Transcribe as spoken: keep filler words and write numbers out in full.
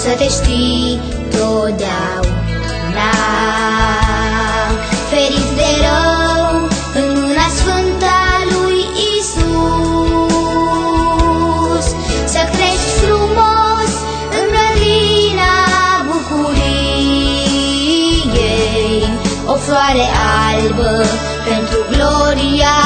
să te știi totdeauna. Ferit de rău în mâna sfântă a lui Iisus, să crești frumos în grădina bucuriei, o floare albă pentru gloria